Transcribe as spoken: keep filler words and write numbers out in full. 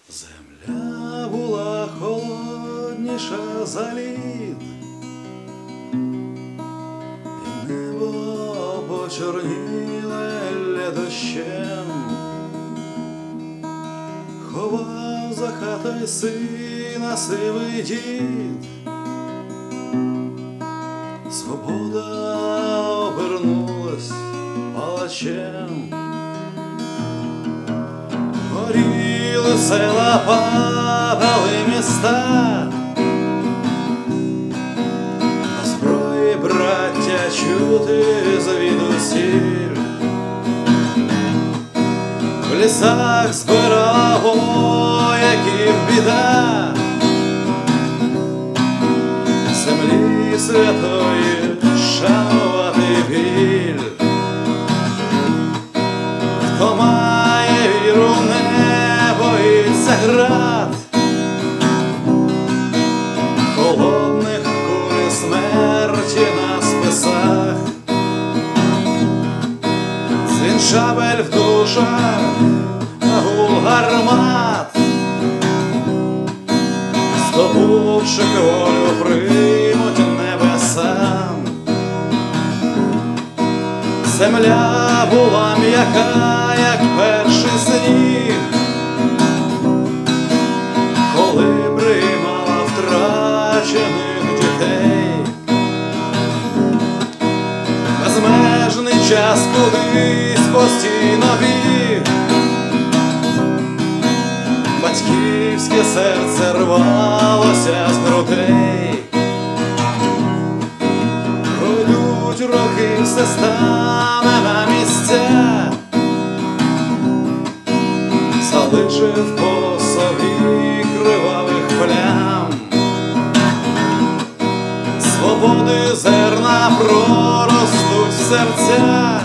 Земля була холодніша за лід, і небо почорніле дощем. Ховав за хатою сина сивий дід, свобода обернулась палачем. Горіли села, падали міста, на зброї браття чути звідусіль. В лісах збирала вояків біда, землі святої шанувати біль. Хто має віру, не боїться град, холодних куль смерті на списах. Дзвін шабель в душах, гул гармат, здобувши волю, приймуть небесам. Земля була м'яка, як перший сніг, коли приймала втрачених дітей. Безмежний час кудись постійно біг, батьківське серце рвалося з грудей. Пройдуть роки, все стане на місця, залишив по собі кривавих плям. Свободи зерна проростуть в серця,